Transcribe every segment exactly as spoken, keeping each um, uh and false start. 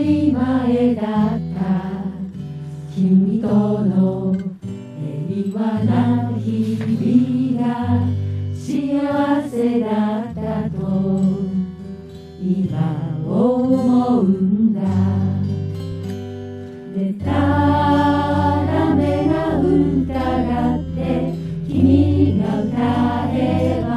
り前だった君との平和な日々が幸せだったと今思うんだ。でたらめな歌だって君が歌えば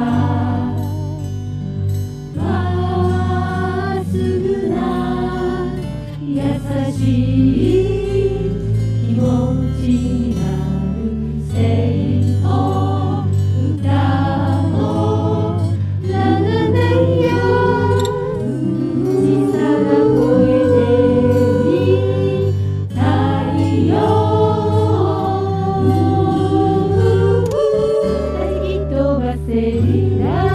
まっすぐな優しい気持ちになる生徒歌をラララよ小さな声で言いたいよ。弾き飛ばせりだ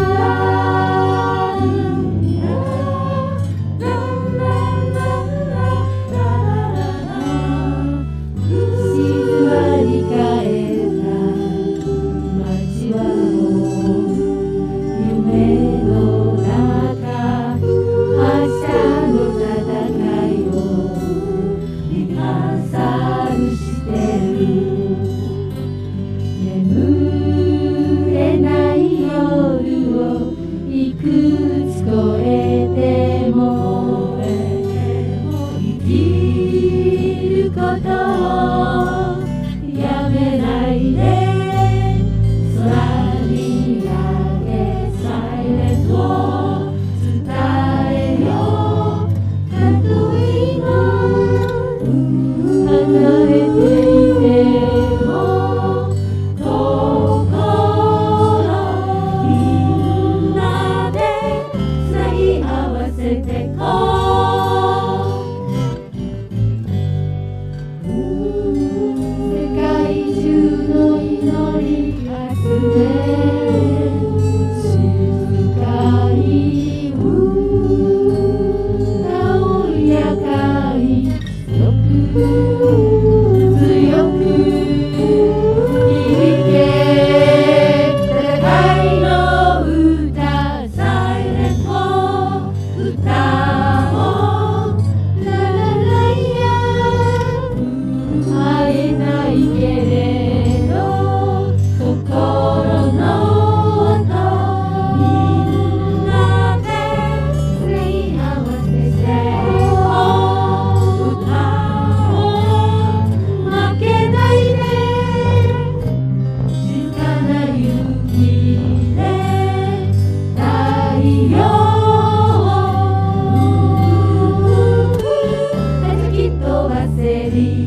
City.